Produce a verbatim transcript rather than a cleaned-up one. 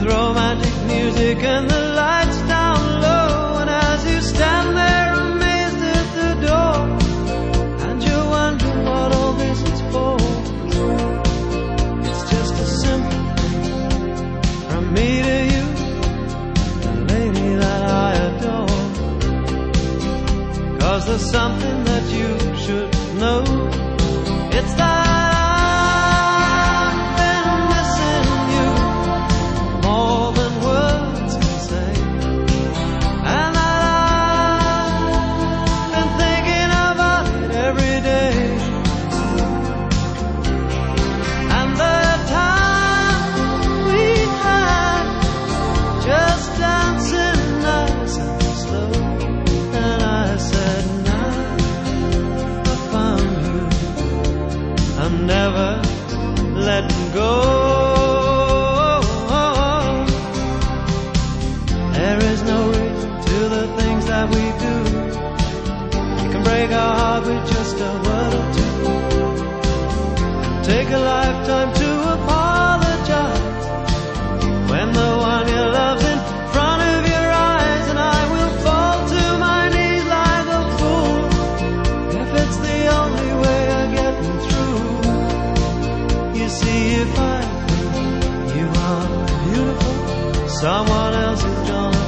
with romantic music and the lights down low. And as you stand there amazed at the door, and you wonder what all this is for, it's just a simple thing from me to you, the lady that I adore. 'Cause there's something that you should know. It's that never letting go. There is no reason to the things that we do. We can break our heart with just a word or two. Take a lifetime to apologize when the one you love's in front of your eyes. And I will fall to my knees like a fool if it's the only way of getting through. You see, if I think you are beautiful, someone else is gonna